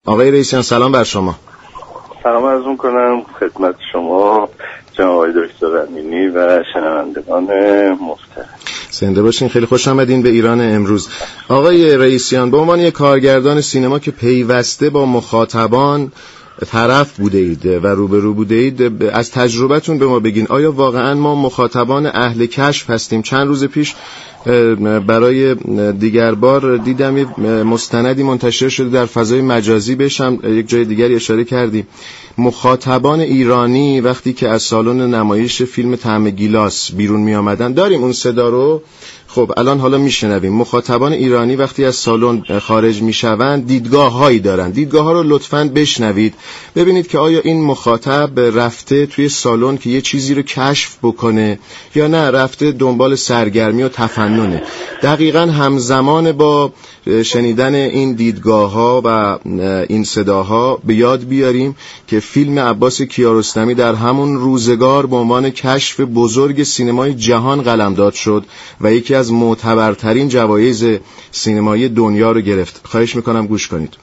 آقای رئیسیان سلام بر شما. سلام عرض می‌کنم خدمت شما جناب آقای دکتر امینی و شنوندگان محترم. زنده باشین. خیلی خوش آمدین به ایران امروز. آقای رئیسیان، به عنوان یک کارگردان سینما که پیوسته با مخاطبان طرف بوده اید و روبرو بوده اید، از تجربتون به ما بگین آیا واقعا ما مخاطبان اهل کشف هستیم؟ چند روز پیش برای دیگر بار دیدم یه مستندی منتشر شده در فضای مجازی، بهش هم یک جای دیگری اشاره کردیم. مخاطبان ایرانی وقتی که از سالن نمایش فیلم طعم گیلاس بیرون می آمدن، داریم اون صدا رو؟ خب الان حالا میشنویم. مخاطبان ایرانی وقتی از سالن خارج میشوند دیدگاه هایی دارن. دیدگاه ها رو لطفاً بشنوید، ببینید که آیا این مخاطب رفته توی سالن که یه چیزی رو کشف بکنه یا نه رفته دنبال سرگرمی و تفننه. دقیقاً همزمان با شنیدن این دیدگاه ها و این صداها به یاد بیاریم که فیلم عباس کیارستمی در همون روزگار به عنوان کشف بزرگ سینمای جهان قلمداد شد و یکی از معتبرترین جوایز سینمایی دنیا رو گرفت. خواهش میکنم گوش کنید.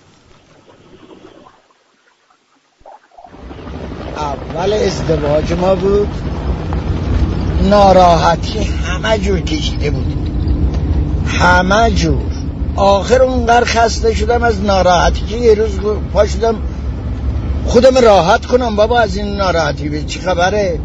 اول ازدواج ما بود، ناراحتی همه جور کشیده بود، همه جور. آخر اونقدر خسته شدم از ناراحتی که یه روز پا شدم خودم راحت کنم. بابا از این ناراحتی به چی خبره؟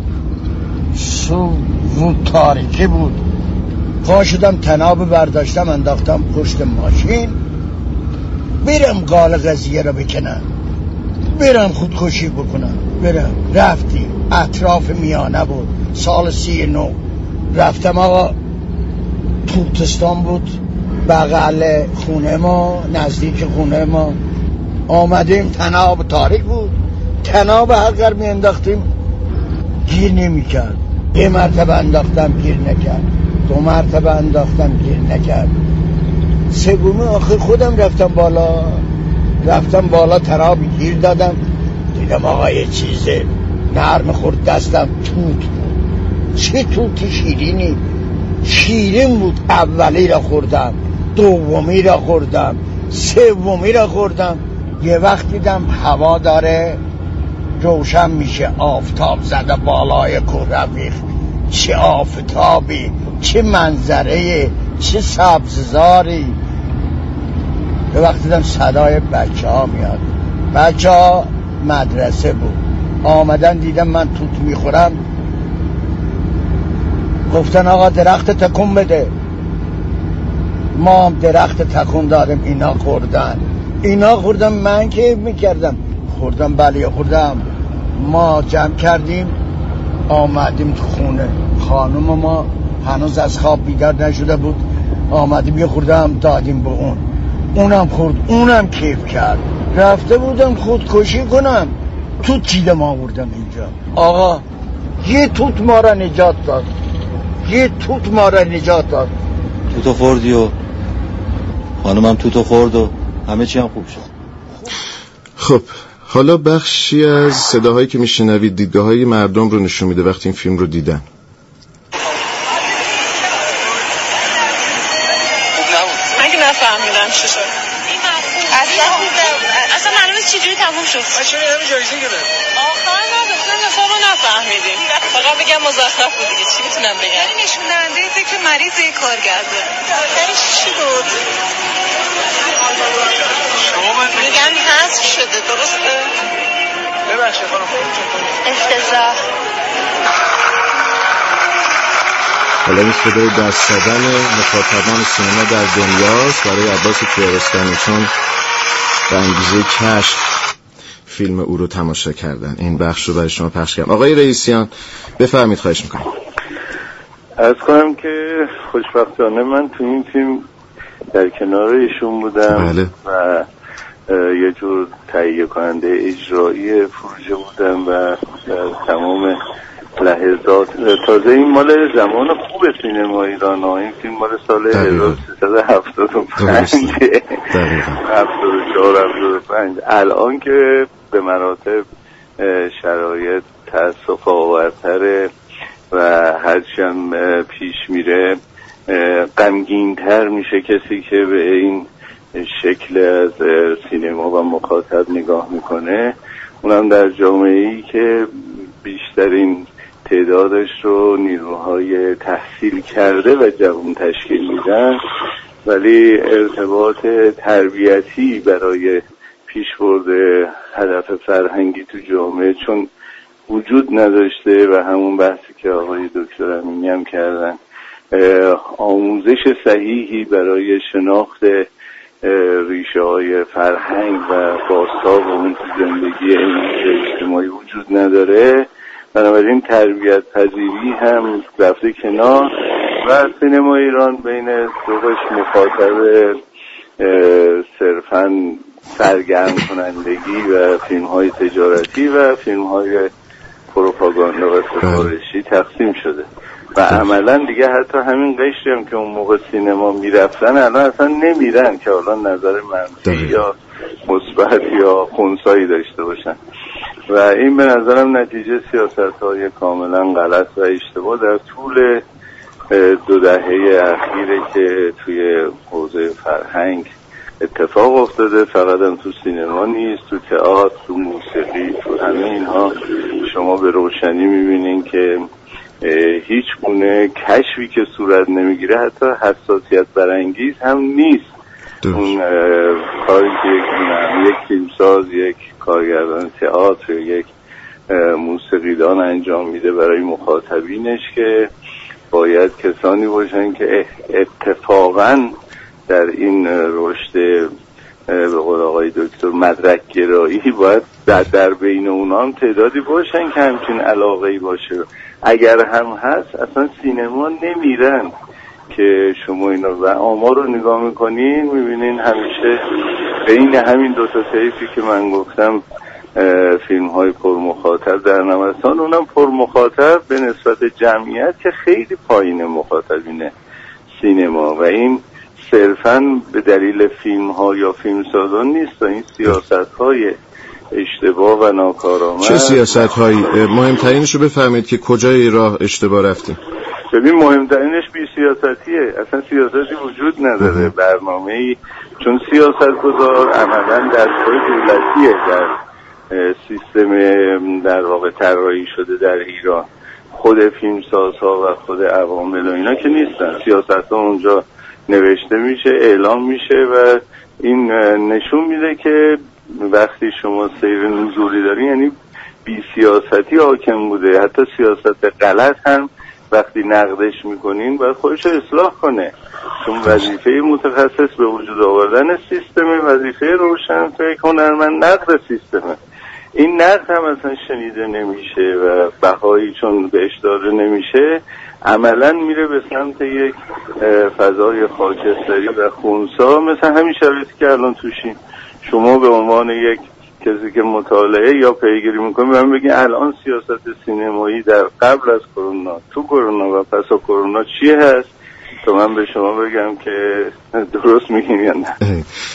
زود تاریکی بود. پا شدم تناب برداشتم انداختم پشت ماشین، برم قال قضیه رو بکنم، برم خودکشی بکنم. برم رفتیم، اطراف میانه بود، سال 39. رفتم آقا، توتستان بود بغل خونه ما، نزدیک خونه ما. آمدیم تناب تاریک بود، تناب هر قدر می انداختیم گیر نمی کرد. یه مرتبه انداختم گیر نکرد، 2 مرتبه انداختم گیر نکرد، سومی آخر خودم رفتم بالا تناب گیر دادم. دیدم آقا یه چیزه نرم خورد دستم، توت بود. چه توتی شیرینی، شیرین بود. اولی را خوردم، دومی را خوردم، سومی را خوردم. یه وقت دیدم هوا داره روشن میشه، آفتاب زده بالای کوه رفیق. چه آفتابی، چه منظره، چه سبززاری. یه وقت دیدم صدای بچه ها میاد، بچه ها مدرسه بود آمدن، دیدم من توت میخورم، گفتن آقا درخت تکون بده. ما هم درخت تکون دادیم، اینا خوردن. من که میکردم خوردم، بله خوردم. ما جمع کردیم آمدیم تو خونه. خانم ما هنوز از خواب بیدار نشده بود، آمدیم یه خوردم دادیم به اونم خورد، اونم کیف کرد. رفته بودم خودکشی کنم، توت چیدم آوردم اینجا. آقا یه توت ما را نجات داد. توتو خوردی و خانمم توتو خورد و همه چی هم خوب شد. خب حالا بخشی از صداهایی که میشنوید دیدگاه‌های مردم رو نشون میده وقتی این فیلم رو دیدن. مگه نفهمیدم چی شد؟ اصلا معلومه چجوری تموم شد. چرا همه جایزه گرفت؟ آخر نداشتم حسابو نفهمیدیم. فقط بگم مزخرف بود دیگه، چی میتونم بگم؟ یعنی نشون دهنده فکر مریض کارگرده. آخرش چی بود؟ میگن حذف شده، درسته؟ ببخشید خانم، افتضاح. حالا این صدای دست زدن مخاطبان سینما در دنیاست برای عباس کیارستمی، چون به انگیزه کشف فیلم او رو تماشا کردن. این بخش رو برای شما پخش کردم. آقای رئیسیان بفرمایید. خواهش میکنم. عرض کنم که خوشبختانه من تو این فیلم در کنار ایشون بودم. بله. و یه جور تهیه کننده اجرایی پروژه بودم و تمام لحظات. تازه این مال زمان خوب سینما ایران، این فیلم مال سال 1375 74-75. الان که به مراتب شرایط تأسف آورتره و هرچی هم پیش میره غمگین‌تر میشه کسی که به این شکل از سینما و مخاطب نگاه میکنه، اونم در جامعه‌ای که بیشترین تعدادش رو نیروهای تحصیل کرده و جوان تشکیل میدن، ولی ارتباط تربیتی برای پیشبرد هدف فرهنگی تو جامعه چون وجود نداشته و همون بحثی که آقای دکتر امینی هم کردن، آموزش صحیحی برای شناخت ریشه های فرهنگ و بازتاب اون تو زندگی اجتماعی وجود نداره، بنابراین تربیت پذیری هم رفته کنار و سینما ایران بین ذوقش مخاطب صرفاً سرگرم کنندگی و فیلم های تجارتی و فیلم های پروپاگاندا و سفارشی تقسیم شده و عملا دیگه حتی همین قشری هم که اون موقع سینما میرفتن الان اصلا نمیرن که الان نظر منفی یا مثبت یا خنثایی داشته باشن و این به نظرم نتیجه سیاست‌های کاملا غلط و اشتباه در طول 2 دهه اخیره که توی حوزه فرهنگ اتفاق افتاده. فقط هم تو سینما نیست، تو تئاتر، تو موسیقی، تو همه اینها شما به روشنی میبینین که هیچ گونه کشفی که صورت نمیگیره، حتی حساسیت برانگیز هم نیست. اون کاری که یک فیلمساز، یک کارگردان تئاتر، یک موسیقیدان انجام میده برای مخاطبینش که باید کسانی باشن که اتفاقاً در این رشد به قول آقای دکتر مدرک گرایی باید در بین اونا هم تعدادی باشن که همچین علاقه‌ای باشه. اگر هم هست اصلا سینما نمیرن که شما اینا و آمار رو نگاه میکنین میبینین همیشه بین همین 2 تا طیفی که من گفتم فیلم های پرمخاطب در نمستان، اونم پرمخاطب به نسبت جمعیت که خیلی پایین مخاطبین سینما و این صرفاً به دلیل فیلم ها یا فیلم سازان نیست. این سیاست های اشتباه و ناکارآمد. چه سیاست هایی؟ مهمترینش رو بفهمید که کجای راه اشتباه رفتیم. ببین مهمترینش بی سیاستیه، اصلا سیاستی وجود نداره، برنامه‌ای، چون سیاستگزار عملاً دستگاه دولتیه در سیستم در واقع طراحی شده در ایران. خود فیلمسازها و خود عوامل و اینا که نیستن، سیاست‌ها اونجا نوشته میشه، اعلام میشه و این نشون میده که وقتی شما سیر نزولی داری یعنی بی سیاستی حاکم بوده. حتی سیاست غلط هم وقتی نقدش میکنین باید خودش رو اصلاح کنه، چون وظیفه متخصص به وجود آوردن سیستمه، وظیفه روشنفکر هنرمند نقد سیستمه. این نقد هم اصلا شنیده نمیشه و بهایی چون بهش داده نمیشه عملا میره به سمت یک فضای خاکستری و خونسا، مثل همین شرایطی که الان توشیم. شما به عنوان یک کسی که مطالعه یا پیگیری میکنه من بگین الان سیاست سینمایی در قبل از کرونا، تو کرونا و پس از کرونا چی هست تا من به شما بگم که درست میگین یا نه.